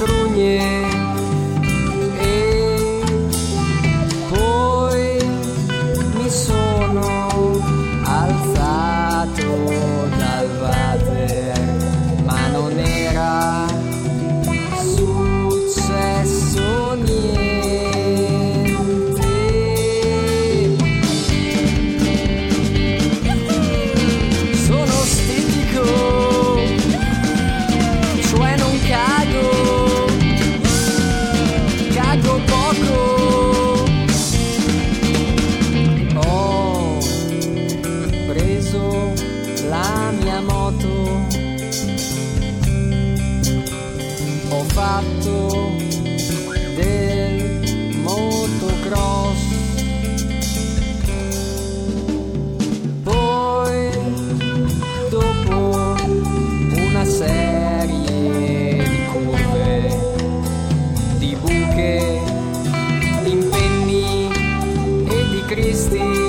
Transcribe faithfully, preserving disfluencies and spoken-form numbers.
sprogne e poi mi sono alzato dal water, ma non era successo niente. Sono stitico, cioè non cago, cago poco. Ho preso la mia moto, ho fatto del motocross, poi dopo una serie di curve, di buche, di impegni e di cristi